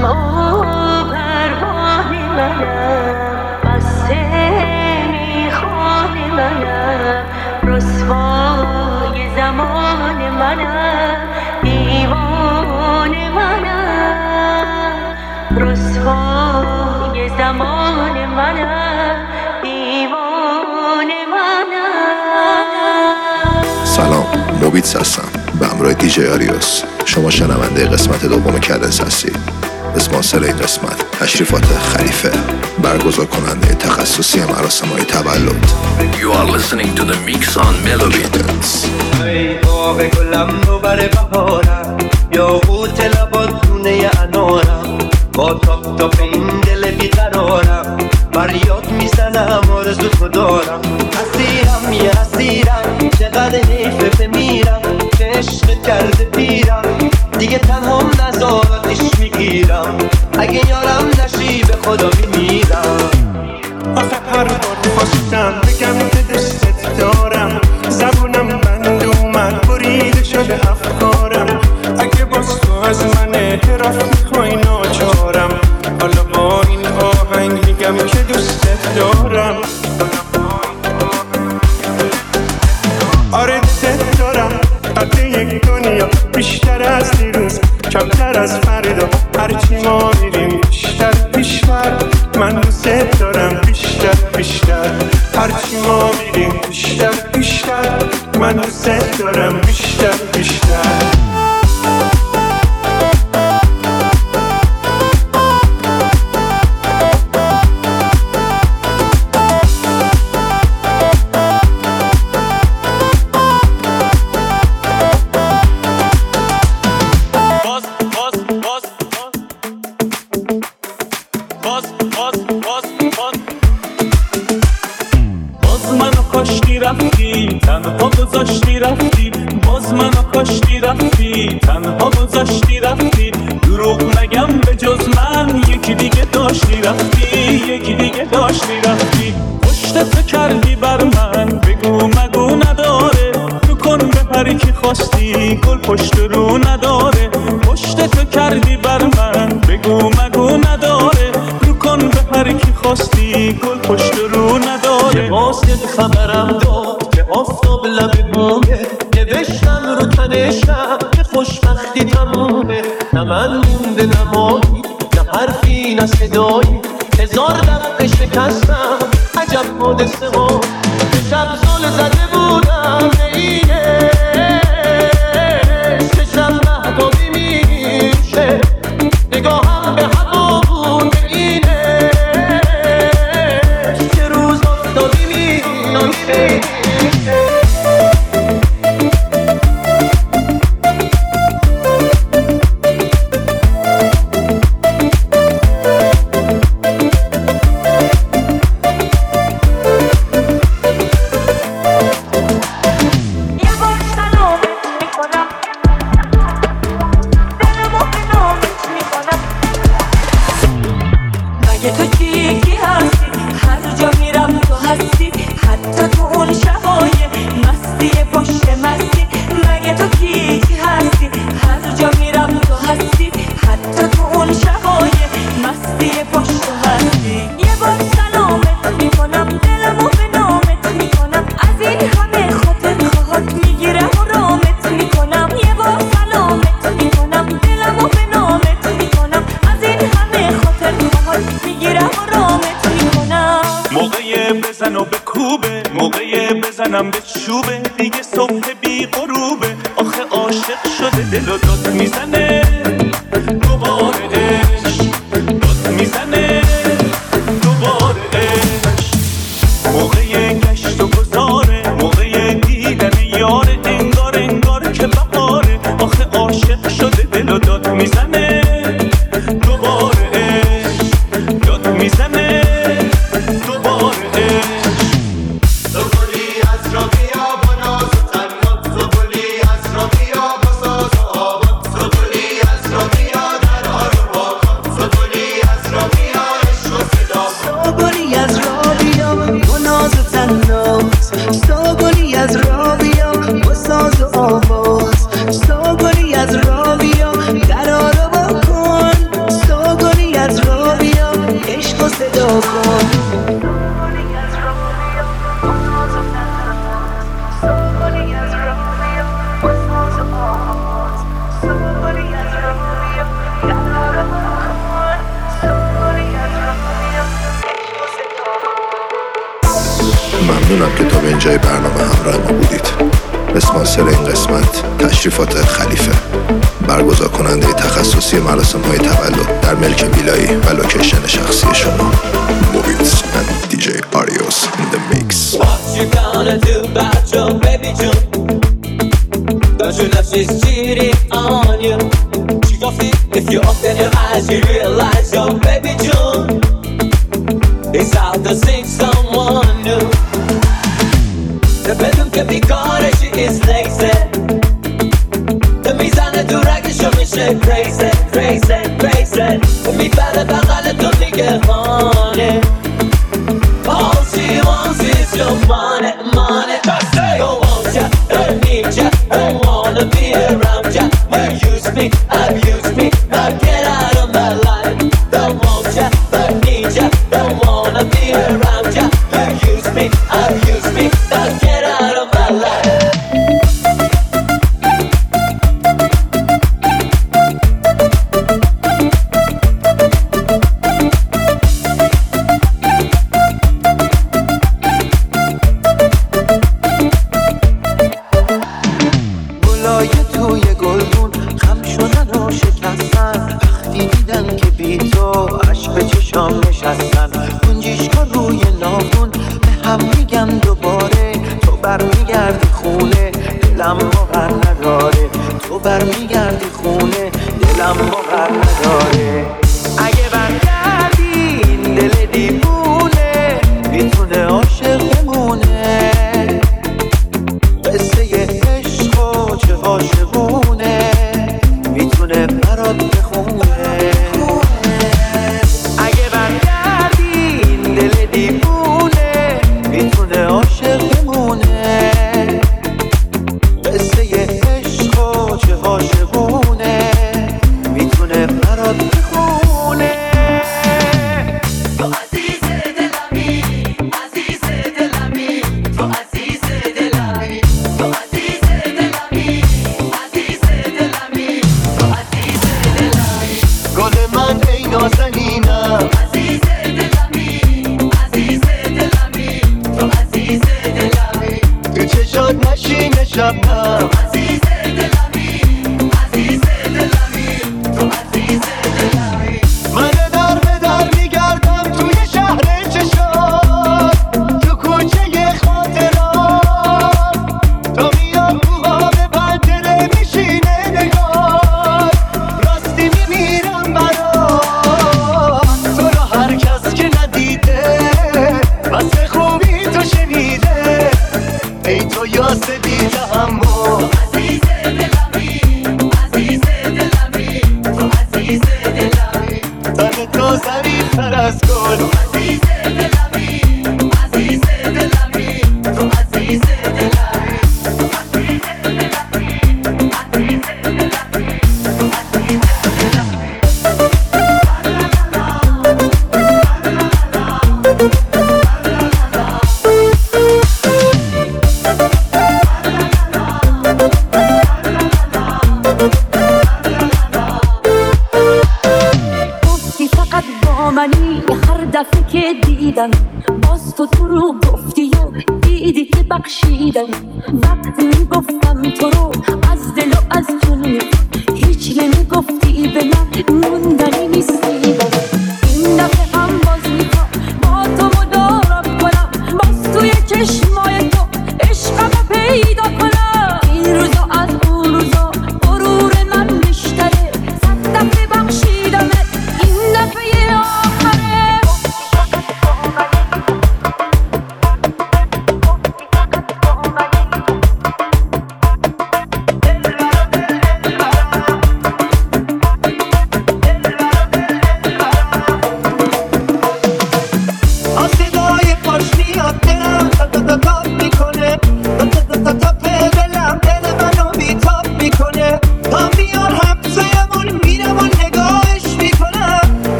سلام، موبیتس هستم به همراه دیجی آریوس. شما شنونده قسمت دوم کدنس هستید. اسپانسر این قسمت تشریفات خلیفه، برگزار کننده تخصصی مراسم‌های تولد. You are listening to the mix on Melobits. ای باغ گلم رو بر بهارم، یاقوت لبات دونه انارم، با تاپ تاپ این دل بیقرارم، فریاد میزنم آرزو تو دارم. اسیرم یه اسیرم، چقدر حیفه بمیرم، که عشق کرده پیرم، دیگه تنهام نزاراتش میگیرم، اگه یارم نشی به خدا میمیرم. آخه هر بار خواستم بگم که دستت دارم، زبونم بند اومد بریده شده افکارم، اگه باز تو از من اعتراف میخوای ناچارم، حالا با این آهنگ میگم که دوستت دارم. آره دوستت دارم، قد یک دنیا بیشتر از دیروز، کمتر از فردا، هرچی ما میریم بیشتر بیشتر، من دوستت دارم بیشتر بیشتر، هرچی ما میریم بیشتر بیشتر، من دوستت دارم بیشتر بیشتر. تنها گذاشتی رفتی، باز منو کاشتی رفتی، تنها گذاشتی رفتی، دروغ نگم به جز من یکی دیگه داشتی رفتی، یکی دیگه داشتی رفتی. پشتت کردی بر من، بگو مگو نداره، رو کن به هر کی خواستی، گل پشت رو نداره. پشتت کردی بر من، بگو مگو نداره، رو کن به هر کی خواستی، گل پشت رو نداره. واسه خبرم داد که آفتاب لب بومه، نوشتم رو تنشم که خوشبختی تمومه، نه من مونده نه مایی، نه حرفی نه صدایی، هزار دفعه شکستم عجب حادثه ها، شب زل زده بودم به اینه، چشم مهتابی میشه، نگاهم به هوا بود به اینه، که روز افتادی میشه. بزنم به چوبه دیگه صبح بی غروبه، آخه عاشق شده دل و داد میزنه دوباره عشق، داد میزنه دوباره عشق. موقع گشت و گذاره، موقع دیدن یاره، انگار انگار که بهاره، آخه عاشق شده دل و داد میزنه دوباره عشق، داد میزنه دوباره عشق. ممنونم که تا به اینجای برنامه همراه ما بودید. اسپانسر این قسمت تشریفات خلیفه، برگزار کننده تخصصی مراسم های تولد در ملک ویلایی و لوکیشن شخصی شما. موبیتس and DJ Arios in the mix. What you gonna do about your baby June? Don't you know she's cheating on you? She gon' feel if you open your eyes, you realize your baby June is out to see someone new. The bedroom can be gone and she is lazy. The میزنه تو رگشو میشه crazy, crazy, crazy. میبره بغل تو میگه honey. All she wants is your money, money. Don't want ya, don't need ya, don't wanna be around ya. You use me, abuse me, now get out of my life. Don't want ya, don't need ya, don't wanna be around ya. You use me, abuse me, now get out of my life.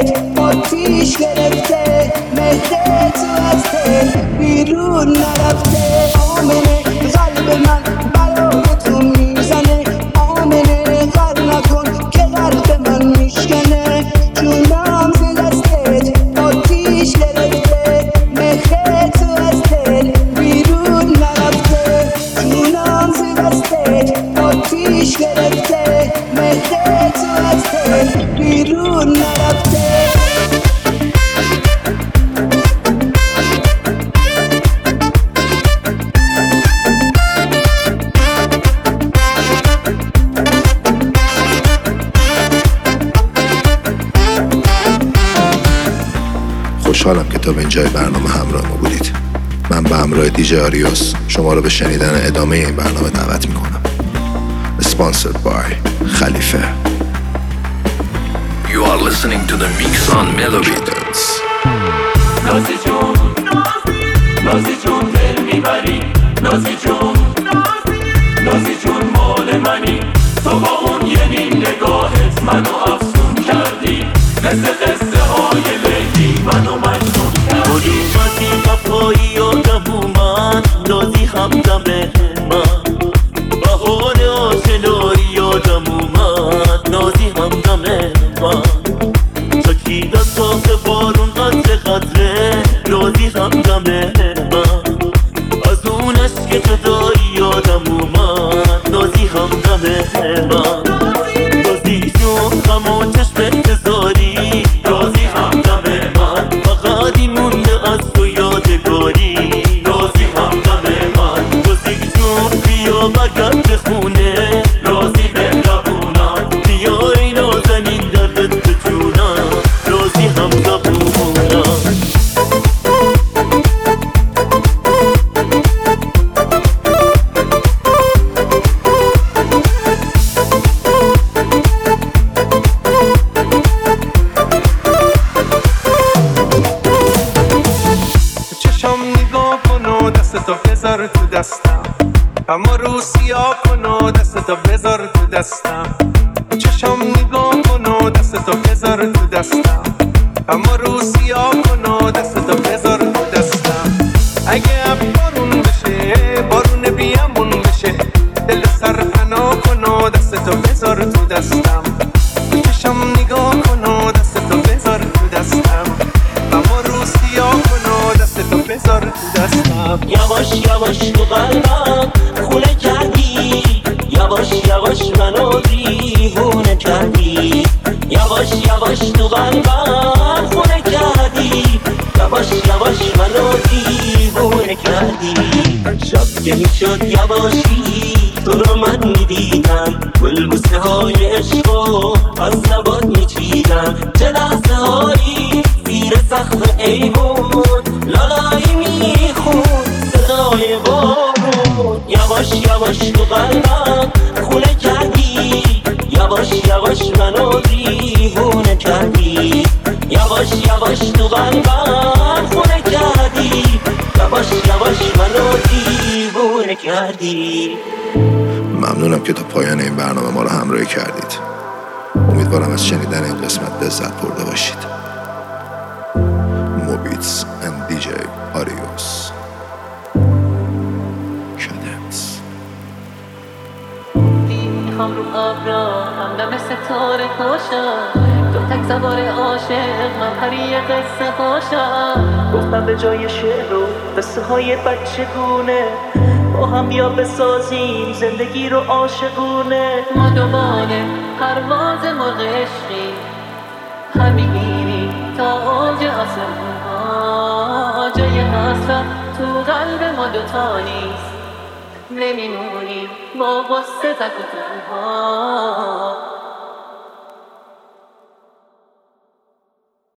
دستت آتیش گرفته، مهر تو از دل بیرون نرفته. آمنه قلب من برای تو میزنه، آمنه غر نکن که قلب من میشکنه. جونم ز دستت آتیش گرفته، مهر تو از دل بیرون نرفته. جونم ز دستت آتیش گرفته، مهر تو از دل بیرون نرفته. خوشحالم که تا به اینجای برنامه همراه ما بودید. من به همراه دیجی آریوس شما رو به شنیدن ادامه این برنامه دعوت میکنم. Sponsored by خلیفه. You are listening to the Mix on Melody Dance. نازی جون نازی جون دل میبری، نازی جون نازی جون مال منی. تو با اون یه نیم نگاهت منو افسون کردی، مثل قصه های لیلی منو مجنون کردی. اومدی وفایی یادم اومد، نازی همدم من. بهار آشنایی یادم اومد، نازی همدم من. چکیدن تاخه بارون قطره قطره، نازی همدم من. از اون عشق جدایی یادم اومد، نازی همدم من. نازی جون غم و چشم انتظاری، نازی همدم من. فقط این مونده از تو یادگاری، نازی همدم من. نازی جون بیا بگرد به خونه، نازی بهربونم. بیای نازنین دردت به جونم، نازی همدم من. دستتو بذار تو دستم، اما رو سیاه کن و دستتو بذار تو دستم. چشم نگاه کن و دستتو بذار تو دستم، اما رو سیاه کن و دستتو بذار تو دستم. اگه بارون بشه بارون بیامون بشه، دل سر پناه کن و دستتو بذار تو دستم. چشم نگاه کن و دستتو بذار تو دستم، اما رو سیاه کن و دستتو بذار تو دستم. یواش یواش تو قلبم خونه کردی، یواش یواش منو دیوونه کردی. یواش یواش تو قلبم خونه کردی، یواش یواش منو دیوونه کردی. شب که میشد یواشی تو رو من میدیدم، گلبوسه های عشقو از لبات میچیدم. چه لحظه هایی زیر سقف ایوون لالایی میخون صدای بارون. یواش یواش تو قلبم خونه کردی، یواش یواش منو دیوونه کردی. یواش یواش تو قلبم خونه کردی، یواش یواش منو دیوونه کردی. ممنونم که تا پایان این برنامه ما رو همراهی کردید. امیدوارم از شنیدن این قسمت لذت برده باشید. موبیتس and DJ آریوس کدنس. میخوام رو ابرا همدم ستاره باشم، تو تک سوار عاشق من پری قصه باشم. گفتم به جای شعر و قصه های بچه گونه، با هم بیا بسازیم زندگی رو عاشقونه. ما دوباره پرواز مرغ عشقی، هم میگیری تا اوج آسمون ها. جای حسرت تو قلب ما دوتا نیست، نمیمونیم با غصه تک و تنها.